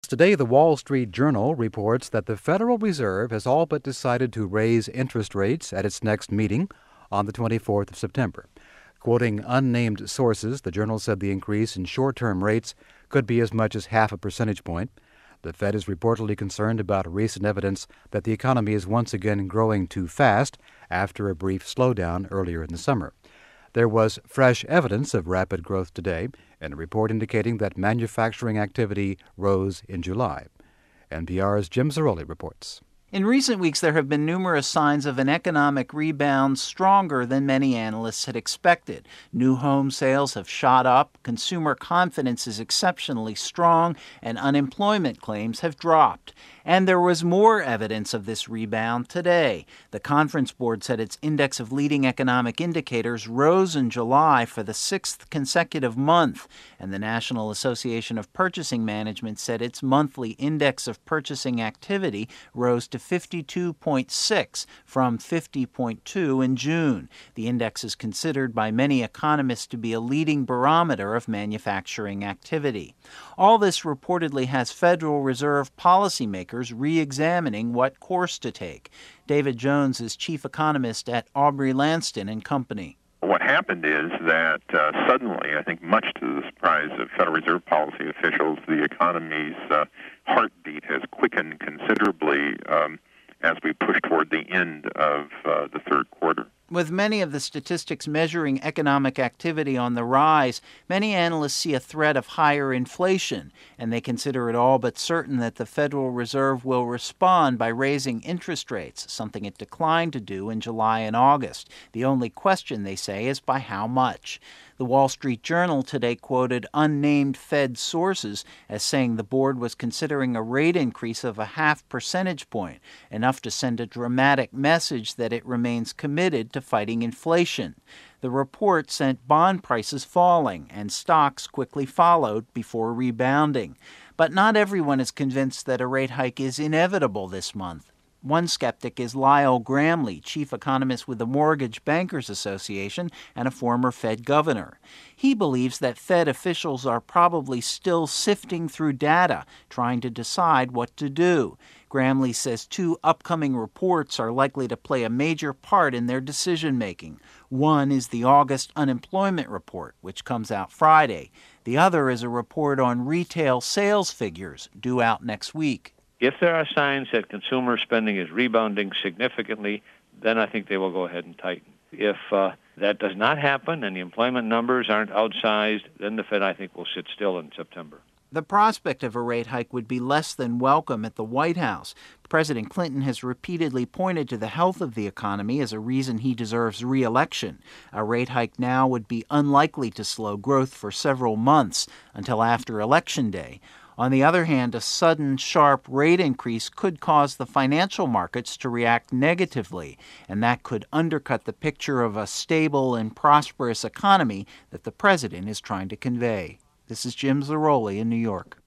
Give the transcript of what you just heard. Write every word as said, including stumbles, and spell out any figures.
Today, the Wall Street Journal reports that the Federal Reserve has all but decided to raise interest rates at its next meeting on the twenty-fourth of September. Quoting unnamed sources, the journal said the increase in short-term rates could be as much as half a percentage point. The Fed is reportedly concerned about recent evidence that the economy is once again growing too fast after a brief slowdown earlier in the summer. There was fresh evidence of rapid growth today, in a report indicating that manufacturing activity rose in July. N P R's Jim Zarroli reports. In recent weeks, there have been numerous signs of an economic rebound stronger than many analysts had expected. New home sales have shot up, consumer confidence is exceptionally strong, and unemployment claims have dropped. And there was more evidence of this rebound today. The Conference Board said its index of leading economic indicators rose in July for the sixth consecutive month, and the National Association of Purchasing Management said its monthly index of purchasing activity rose to fifty-two point six from fifty point two in June. The index is considered by many economists to be a leading barometer of manufacturing activity. All this reportedly has Federal Reserve policymakers re-examining what course to take. David Jones is chief economist at Aubrey Lanston and Company. What happened is that uh, suddenly, I think much to the surprise of Federal Reserve policy officials, the economy's uh, heartbeat has quickened considerably um, as we push toward the end of uh, the third quarter. With many of the statistics measuring economic activity on the rise, many analysts see a threat of higher inflation, and they consider it all but certain that the Federal Reserve will respond by raising interest rates, something it declined to do in July and August. The only question, they say, is by how much. The Wall Street Journal today quoted unnamed Fed sources as saying the board was considering a rate increase of a half percentage point, enough to send a dramatic message that it remains committed to fighting inflation. The report sent bond prices falling, and stocks quickly followed before rebounding. But not everyone is convinced that a rate hike is inevitable this month. One skeptic is Lyle Gramley, chief economist with the Mortgage Bankers Association and a former Fed governor. He believes that Fed officials are probably still sifting through data, trying to decide what to do. Gramley says two upcoming reports are likely to play a major part in their decision-making. One is the August unemployment report, which comes out Friday. The other is a report on retail sales figures, due out next week. If there are signs that consumer spending is rebounding significantly, then I think they will go ahead and tighten. If uh, that does not happen and the employment numbers aren't outsized, then the Fed, I think, will sit still in September. The prospect of a rate hike would be less than welcome at the White House. President Clinton has repeatedly pointed to the health of the economy as a reason he deserves re-election. A rate hike now would be unlikely to slow growth for several months until after Election Day. On the other hand, a sudden, sharp rate increase could cause the financial markets to react negatively, and that could undercut the picture of a stable and prosperous economy that the president is trying to convey. This is Jim Zarroli in New York.